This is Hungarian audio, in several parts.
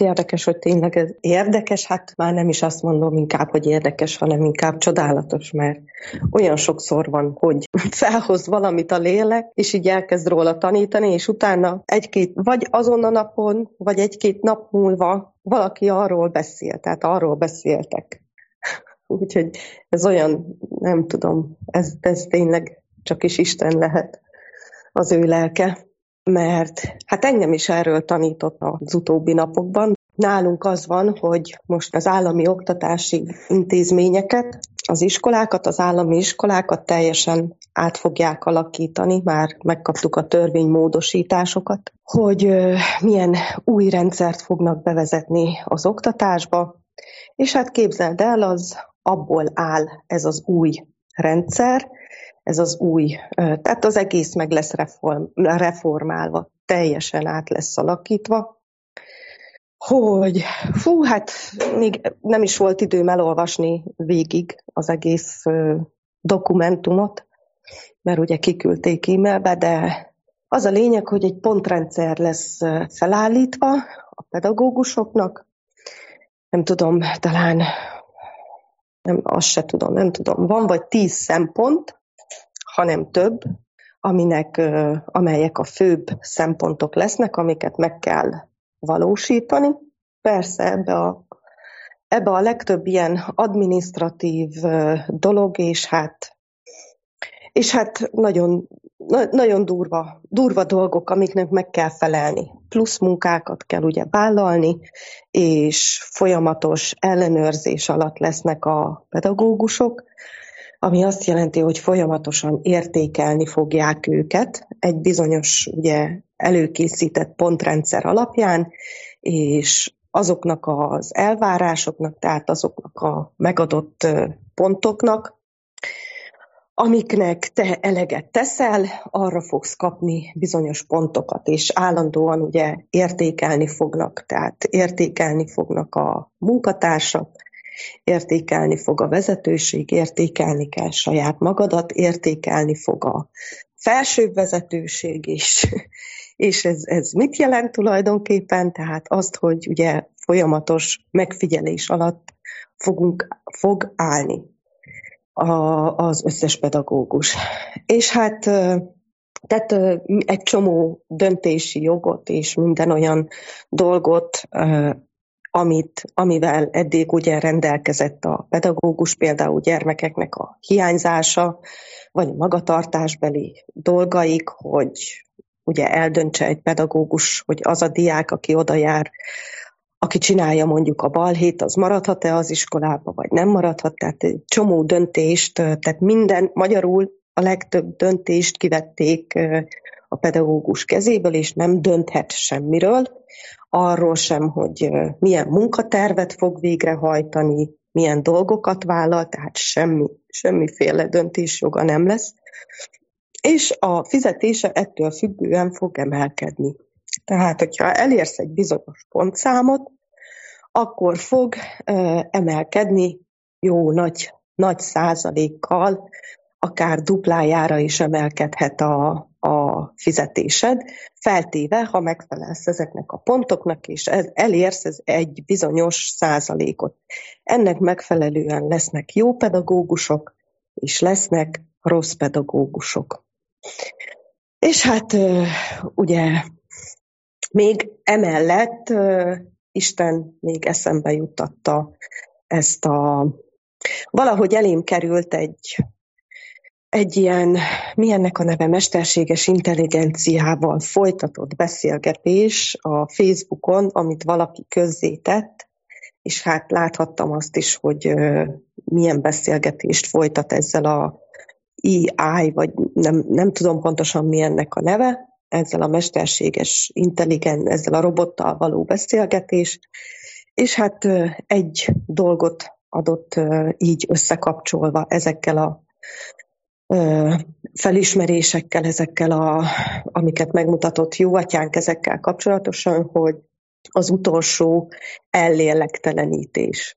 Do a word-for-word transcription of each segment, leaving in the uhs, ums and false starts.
Érdekes, hogy tényleg ez érdekes, hát már nem is azt mondom inkább, hogy érdekes, hanem inkább csodálatos, mert olyan sokszor van, hogy felhoz valamit a lélek, és így elkezd róla tanítani, és utána egy-két, vagy azon a napon, vagy egy-két nap múlva valaki arról beszél, tehát arról beszéltek. Úgyhogy ez olyan, nem tudom, ez, ez tényleg csak is Isten lehet, az ő lelke. Mert hát engem is erről tanított az utóbbi napokban. Nálunk az van, hogy most az állami oktatási intézményeket, az iskolákat, az állami iskolákat teljesen át fogják alakítani, már megkaptuk a törvénymódosításokat, hogy milyen új rendszert fognak bevezetni az oktatásba, és hát képzeld el, az abból áll ez az új rendszer, ez az új, tehát az egész meg lesz reform, reformálva, teljesen át lesz alakítva, hogy fú, hát még nem is volt időm elolvasni végig az egész dokumentumot, mert ugye kiküldték e-mailbe, de az a lényeg, hogy egy pontrendszer lesz felállítva a pedagógusoknak, nem tudom, talán, nem, azt se tudom, nem tudom, van vagy tíz szempont, hanem több, aminek, amelyek a főbb szempontok lesznek, amiket meg kell valósítani. Persze ebbe a, ebbe a legtöbb ilyen adminisztratív dolog, és hát, és hát nagyon, nagyon durva, durva dolgok, amiknek meg kell felelni. Plusz munkákat kell ugye vállalni, és folyamatos ellenőrzés alatt lesznek a pedagógusok, ami azt jelenti, hogy folyamatosan értékelni fogják őket egy bizonyos ugye, előkészített pontrendszer alapján, és azoknak az elvárásoknak, tehát azoknak a megadott pontoknak, amiknek te eleget teszel, arra fogsz kapni bizonyos pontokat, és állandóan ugye értékelni fognak, tehát értékelni fognak a munkatársak, értékelni fog a vezetőség, értékelni kell saját magadat, értékelni fog a felsőbb vezetőség is. És ez, ez mit jelent tulajdonképpen? Tehát azt, hogy ugye folyamatos megfigyelés alatt fogunk, fog állni a, az összes pedagógus. És hát tehát egy csomó döntési jogot és minden olyan dolgot, Amit, amivel eddig ugye rendelkezett a pedagógus, például gyermekeknek a hiányzása, vagy a magatartásbeli dolgaik, hogy ugye eldöntse egy pedagógus, hogy az a diák, aki oda jár, aki csinálja mondjuk a balhét, az maradhat-e az iskolába, vagy nem maradhat, tehát egy csomó döntést, tehát minden, magyarul a legtöbb döntést kivették a pedagógus kezéből, és nem dönthet semmiről, arról sem, hogy milyen munkatervet fog végrehajtani, milyen dolgokat vállal, tehát semmi, semmiféle döntésjoga nem lesz, és a fizetése ettől függően fog emelkedni. Tehát, hogyha elérsz egy bizonyos pontszámot, akkor fog emelkedni jó nagy, nagy százalékkal, akár duplájára is emelkedhet a, a fizetésed, feltéve, ha megfelelsz ezeknek a pontoknak, és elérsz ez egy bizonyos százalékot. Ennek megfelelően lesznek jó pedagógusok, és lesznek rossz pedagógusok. És hát ugye még emellett Isten még eszembe juttatta ezt a... Valahogy elém került egy Egy ilyen, mi ennek a neve, mesterséges intelligenciával folytatott beszélgetés a Facebookon, amit valaki közzétett, és hát láthattam azt is, hogy uh, milyen beszélgetést folytat ezzel a á i, vagy nem, nem tudom pontosan mi ennek a neve, ezzel a mesterséges intelligen, ezzel a robottal való beszélgetés, és hát uh, egy dolgot adott uh, így összekapcsolva ezekkel a felismerésekkel, ezekkel, a, amiket megmutatott jó atyánk ezekkel kapcsolatosan, hogy az utolsó ellélektelenítés.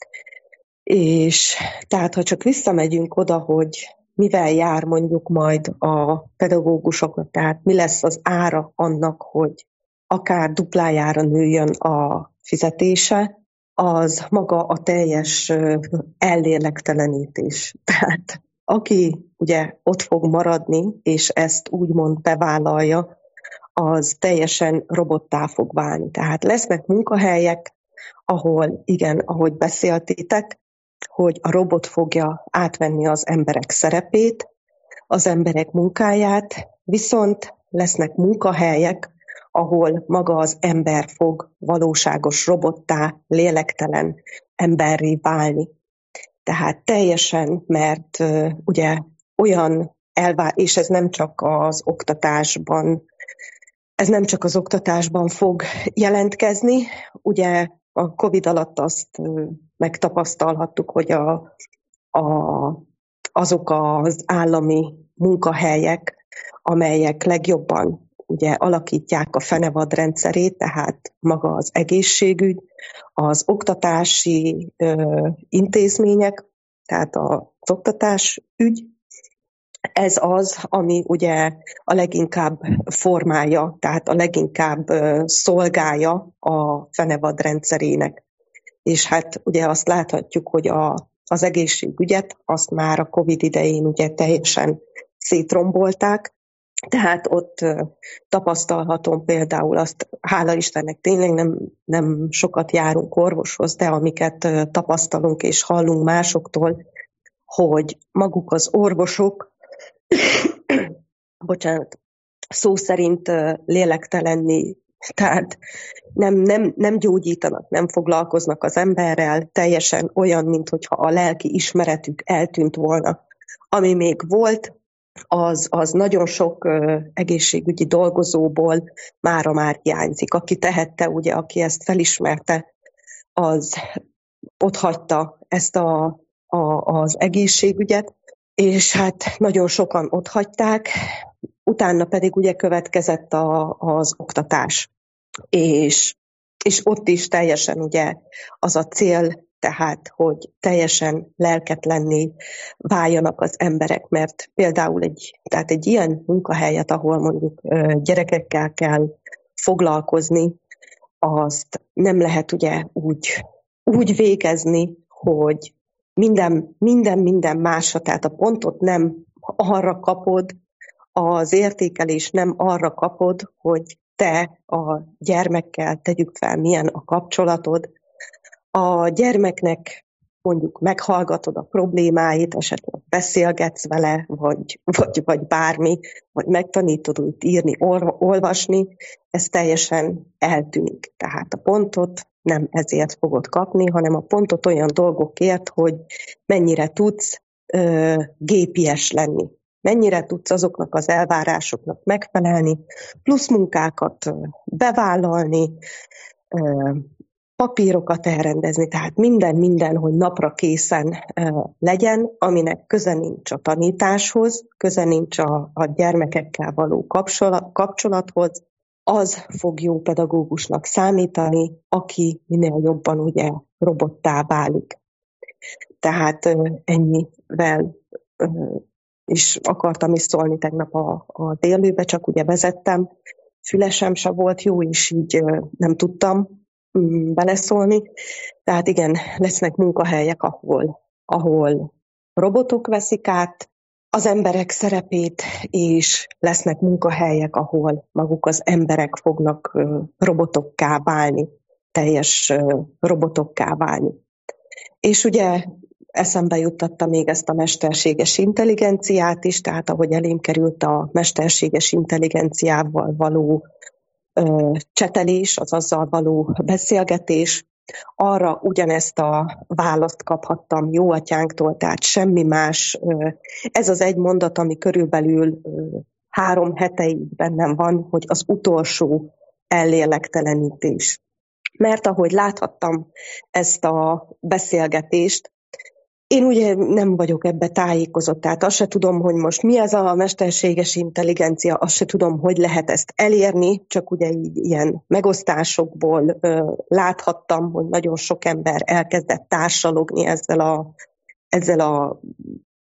És tehát, ha csak visszamegyünk oda, hogy mivel jár mondjuk majd a pedagógusoknak, tehát mi lesz az ára annak, hogy akár duplájára nőjön a fizetése, az maga a teljes ellélektelenítés. Tehát aki ugye ott fog maradni, és ezt úgymond bevállalja, az teljesen robottá fog válni. Tehát lesznek munkahelyek, ahol igen, ahogy beszéltétek, hogy a robot fogja átvenni az emberek szerepét, az emberek munkáját, viszont lesznek munkahelyek, ahol maga az ember fog valóságos robottá, lélektelen emberré válni. Tehát teljesen, mert uh, ugye olyan elvár, és ez nem csak az oktatásban, ez nem csak az oktatásban fog jelentkezni, ugye a Covid alatt azt uh, megtapasztalhattuk, hogy a, a, azok az állami munkahelyek, amelyek legjobban ugye alakítják a fenevad rendszerét, tehát maga az egészségügy, az oktatási ö, intézmények, tehát az oktatásügy, ez az, ami ugye a leginkább formálja, tehát a leginkább ö, szolgálja a fenevad rendszerének. És hát ugye azt láthatjuk, hogy a, az egészségügyet azt már a Covid idején ugye teljesen szétrombolták, tehát ott tapasztalhatom például azt, hála Istennek tényleg nem, nem sokat járunk orvoshoz, de amiket tapasztalunk és hallunk másoktól, hogy maguk az orvosok, bocsánat, szó szerint lélektelenni, tehát nem, nem, nem gyógyítanak, nem foglalkoznak az emberrel, teljesen olyan, mintha a lelki ismeretük eltűnt volna. Ami még volt, az, az nagyon sok uh, egészségügyi dolgozóból mára már hiányzik. Aki tehette, ugye, aki ezt felismerte, az otthagyta ezt a, a, az egészségügyet, és hát nagyon sokan otthagyták, utána pedig ugye következett a, az oktatás. És, és ott is teljesen ugye az a cél, tehát, hogy teljesen lelketlenné váljanak az emberek, mert például egy, tehát egy ilyen munkahelyet, ahol mondjuk gyerekekkel kell foglalkozni, azt nem lehet ugye úgy, úgy végezni, hogy minden, minden, minden másra, tehát a pontot nem arra kapod, az értékelés nem arra kapod, hogy te a gyermekkel tegyük fel, milyen a kapcsolatod. A gyermeknek mondjuk meghallgatod a problémáit, esetleg beszélgetsz vele, vagy, vagy, vagy bármi, vagy megtanítod őt írni, olvasni, ez teljesen eltűnik. Tehát a pontot nem ezért fogod kapni, hanem a pontot olyan dolgokért, hogy mennyire tudsz ö, gépies lenni. Mennyire tudsz azoknak az elvárásoknak megfelelni, plusz munkákat bevállalni, papírokat elrendezni, tehát minden, minden, hogy napra készen legyen, aminek köze nincs a tanításhoz, köze nincs a, a gyermekekkel való kapcsolathoz, az fog jó pedagógusnak számítani, aki minél jobban ugye robottá válik. Tehát ennyivel is akartam is szólni tegnap a, a délőbe, csak ugye vezettem, fülesem se volt jó, és így nem tudtam beleszólni. Tehát igen, lesznek munkahelyek, ahol, ahol robotok veszik át az emberek szerepét, és lesznek munkahelyek, ahol maguk az emberek fognak robotokká válni, teljes robotokká válni. És ugye eszembe juttatta még ezt a mesterséges intelligenciát is, tehát ahogy elém került a mesterséges intelligenciával való ö, csetelés, az azzal való beszélgetés, arra ugyanezt a választ kaphattam jó atyánktól, tehát semmi más. Ö, ez az egy mondat, ami körülbelül ö, három heteig bennem van, hogy az utolsó ellélektelenítés. Mert ahogy láthattam ezt a beszélgetést, én ugye nem vagyok ebbe tájékozott, tehát azt se tudom, hogy most mi ez a mesterséges intelligencia, azt se tudom, hogy lehet ezt elérni, csak ugye így ilyen megosztásokból ö, láthattam, hogy nagyon sok ember elkezdett társalogni ezzel a, ezzel a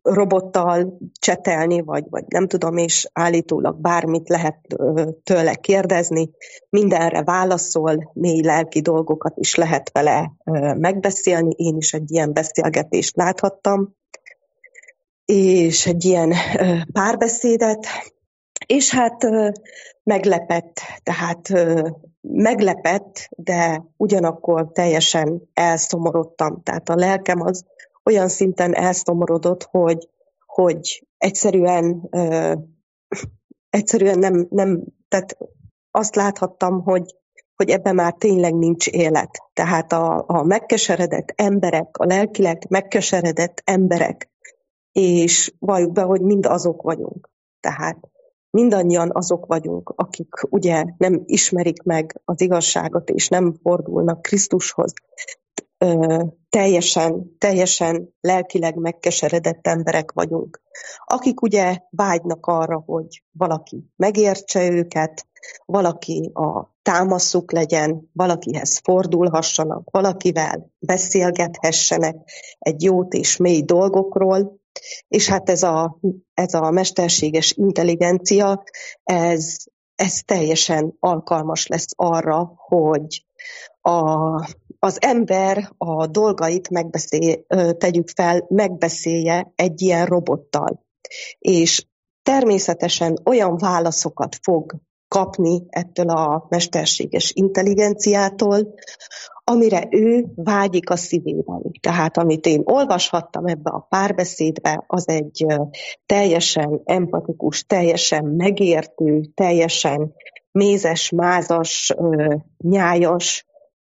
robottal csetelni, vagy, vagy nem tudom, és állítólag bármit lehet tőle kérdezni, mindenre válaszol, mély lelki dolgokat is lehet vele megbeszélni. Én is egy ilyen beszélgetést láthattam, és egy ilyen párbeszédet, és hát meglepett, tehát meglepett, de ugyanakkor teljesen elszomorodtam. Tehát a lelkem az olyan szinten elszomorodott, hogy, hogy egyszerűen, egyszerűen nem, nem, tehát azt láthattam, hogy, hogy ebben már tényleg nincs élet. Tehát a, a megkeseredett emberek, a lelkileg megkeseredett emberek, és valljuk be, hogy mind azok vagyunk. Tehát mindannyian azok vagyunk, akik ugye nem ismerik meg az igazságot, és nem fordulnak Krisztushoz. Ö, teljesen, teljesen lelkileg megkeseredett emberek vagyunk, akik ugye vágynak arra, hogy valaki megértse őket, valaki a támaszuk legyen, valakihez fordulhassanak, valakivel beszélgethessenek egy jót és mély dolgokról, és hát ez a, ez a mesterséges intelligencia, ez, ez teljesen alkalmas lesz arra, hogy a, az ember a dolgait megbeszél, tegyük fel, megbeszélje egy ilyen robottal. És természetesen olyan válaszokat fog kapni ettől a mesterséges intelligenciától, amire ő vágyik a szívében. Tehát amit én olvashattam ebbe a párbeszédbe, az egy teljesen empatikus, teljesen megértő, teljesen mézes, mázas, nyájas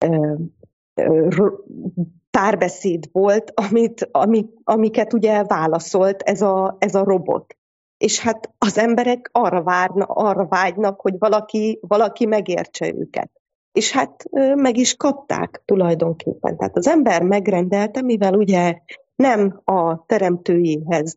párbeszéd volt, amit, amik, amiket ugye válaszolt ez a, ez a robot. És hát az emberek arra, várna, arra vágynak, hogy valaki, valaki megértse őket. És hát meg is kapták tulajdonképpen. Tehát az ember megrendelte, mivel ugye nem a teremtőjéhez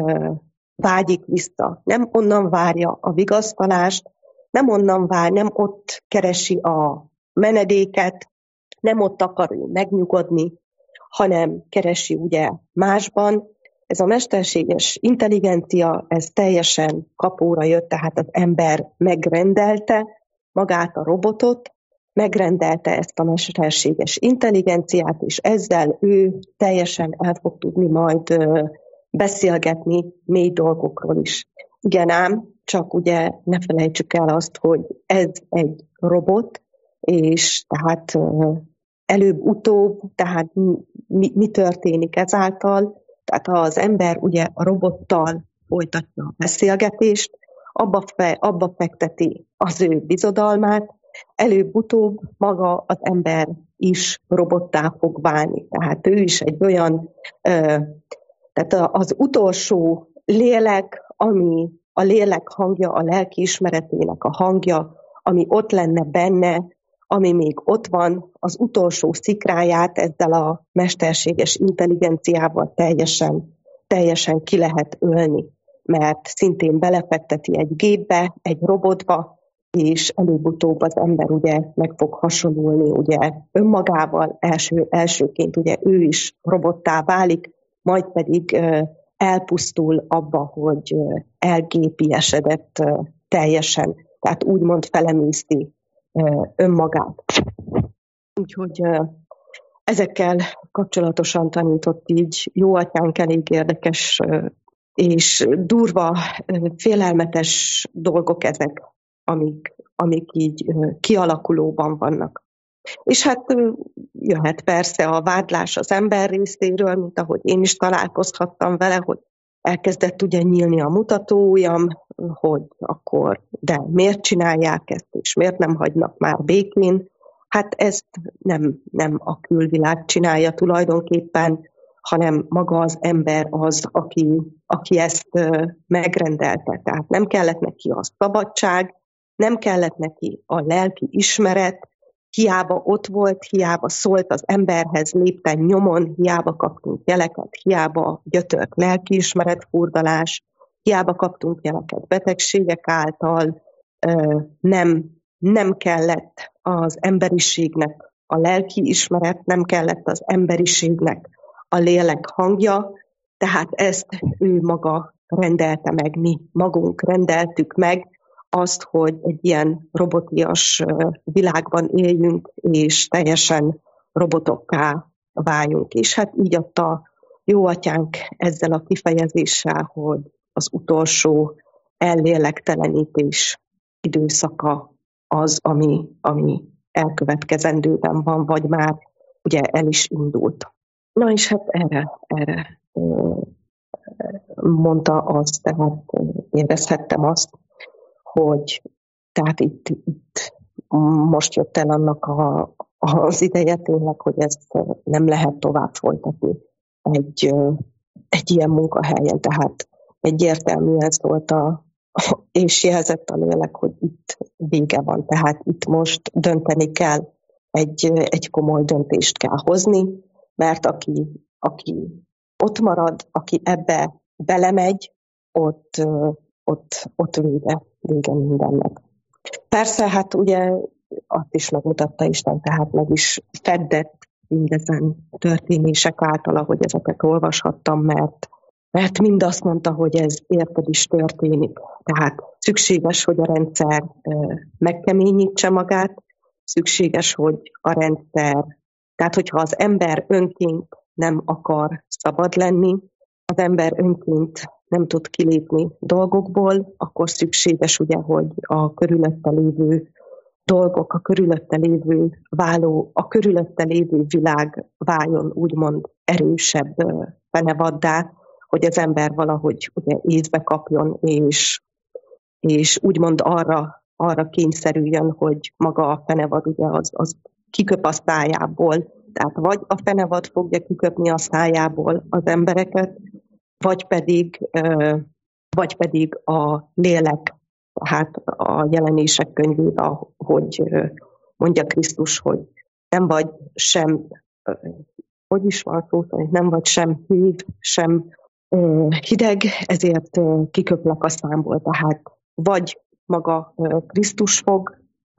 vágyik vissza, nem onnan várja a vigasztalást, nem onnan vár, nem ott keresi a menedéket, nem ott akar ő megnyugodni, hanem keresi ugye másban. Ez a mesterséges intelligencia, ez teljesen kapóra jött, tehát az ember megrendelte magát a robotot, megrendelte ezt a mesterséges intelligenciát, és ezzel ő teljesen el fog tudni majd beszélgetni mély dolgokról is. Igen ám, csak ugye ne felejtsük el azt, hogy ez egy robot, és tehát előbb-utóbb, tehát mi, mi történik ezáltal, tehát ha az ember ugye a robottal folytatja a beszélgetést, abba, fe, abba fekteti az ő bizodalmát, előbb-utóbb maga az ember is robottá fog válni. Tehát ő is egy olyan, ö, tehát az utolsó lélek, ami a lélek hangja, a lelki ismeretének a hangja, ami ott lenne benne, ami még ott van, az utolsó szikráját ezzel a mesterséges intelligenciával teljesen, teljesen ki lehet ölni, mert szintén belefekteti egy gépbe, egy robotba, és előbb-utóbb az ember ugye meg fog hasonlulni ugye önmagával, első, elsőként ugye ő is robottá válik, majd pedig elpusztul abba, hogy elgépiesedett teljesen, tehát úgymond felemészti önmagát. Úgyhogy ezekkel kapcsolatosan tanított így jó atyánk elég érdekes és durva, félelmetes dolgok ezek, amik, amik így kialakulóban vannak. És hát jöhet persze a vádlás az ember részéről, mint ahogy én is találkozhattam vele, hogy elkezdett ugye nyílni a mutatóujjam, hogy akkor de miért csinálják ezt, és miért nem hagynak már békén. Hát ezt nem, nem a külvilág csinálja tulajdonképpen, hanem maga az ember az, aki, aki ezt megrendelte. Tehát nem kellett neki a szabadság, nem kellett neki a lelki ismeret, hiába ott volt, hiába szólt az emberhez lépten nyomon, hiába kaptunk jeleket, hiába gyötört lelkiismeret furdalás, hiába kaptunk jeleket betegségek által, nem, nem kellett az emberiségnek a lelki ismeret, nem kellett az emberiségnek a lélek hangja, Tehát ezt ő maga rendelte meg, mi magunk rendeltük meg, azt, hogy egy ilyen robotias világban éljünk, és teljesen robotokká váljunk. És hát így adta jó atyánk ezzel a kifejezéssel, hogy az utolsó ellélektelenítés időszaka az, ami, ami elkövetkezendőben van, vagy már ugye el is indult. Na és hát erre, erre mondta azt, tehát érezhettem azt, hogy tehát itt, itt most jött el annak a, az ideje tényleg, hogy ezt nem lehet tovább folytatni egy, egy ilyen munkahelyen. Tehát egyértelműen szólt a, és jelzett a lélek, hogy itt vége van. Tehát itt most dönteni kell, egy, egy komoly döntést kell hozni, mert aki, aki ott marad, aki ebbe belemegy, ott, ott, ott vége, vége mindennek. Persze, hát ugye azt is megmutatta Isten, tehát meg is feddett mindezen történések által, ahogy ezeket olvashattam, mert, mert mind azt mondta, hogy ez érted is történik. Tehát szükséges, hogy a rendszer megkeményítse magát, szükséges, hogy a rendszer, tehát hogyha az ember önként nem akar szabad lenni, az ember önként nem tud kilépni dolgokból, akkor szükséges ugye, hogy a körülötte lévő dolgok, a körülötte lévő váló, a körülötte lévő világ váljon úgymond erősebb fenevaddá, hogy az ember valahogy ugye észbe kapjon, és, és úgymond arra, arra kényszerüljön, hogy maga a fenevad ugye az, az kiköp a szájából. Tehát vagy a fenevad fogja kiköpni a szájából az embereket, vagy pedig, vagy pedig a lélek, tehát a jelenések könyvében, hogy mondja Krisztus, hogy nem vagy sem, hogy is van szó, nem vagy sem hív, sem hideg, ezért kiköplek a számból. Tehát vagy maga Krisztus fog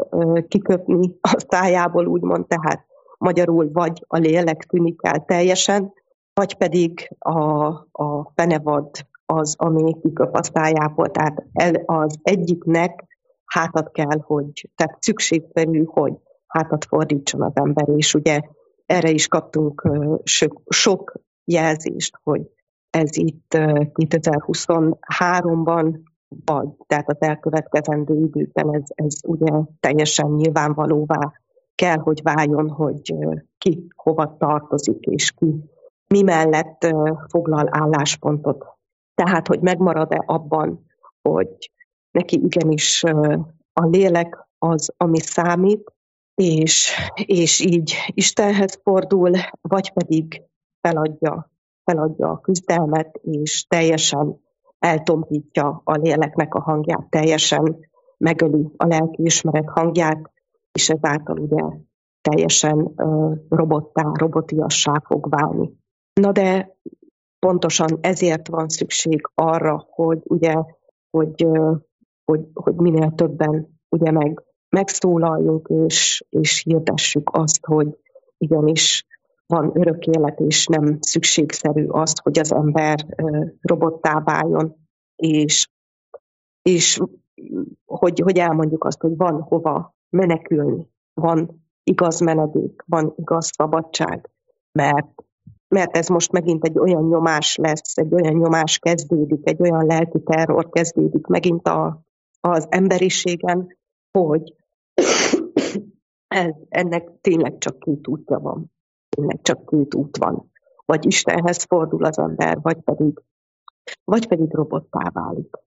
kiköpni a szájából, úgymond, tehát magyarul vagy a lélek tűnik el teljesen, vagy pedig a, a fenevad az, ami kiköp a szájából. Tehát el, az egyiknek hátat kell, hogy, tehát szükségszerű, hogy hátat fordítson az ember, és ugye erre is kaptunk sok, sok jelzést, hogy ez itt kétezer-huszonháromban, vagy tehát az elkövetkezendő időben ez, ez ugye teljesen nyilvánvalóvá kell, hogy váljon, hogy ki hova tartozik, és ki mi mellett foglal álláspontot. Tehát, hogy megmarad-e abban, hogy neki igenis a lélek az, ami számít, és, és így Istenhez fordul, vagy pedig feladja, feladja a küzdelmet, és teljesen eltompítja a léleknek a hangját, teljesen megöli a lelkiismeret hangját, és ezáltal ugye teljesen uh, robottá, robotiassá fog válni. Na de pontosan ezért van szükség arra, hogy ugye, hogy, uh, hogy, hogy minél többen ugye meg, megszólaljunk, és, és hirdessük azt, hogy igenis van örök élet, és nem szükségszerű azt, hogy az ember uh, robottá váljon, és, és hogy, hogy elmondjuk azt, hogy van hova menekülni, van igaz menedék, van igaz szabadság, mert, mert ez most megint egy olyan nyomás lesz, egy olyan nyomás kezdődik, egy olyan lelki terror kezdődik megint a, az emberiségen, hogy ez, ennek tényleg csak két útja van. Tényleg csak két út van. Vagy Istenhez fordul az ember, vagy pedig, vagy pedig robottá válik.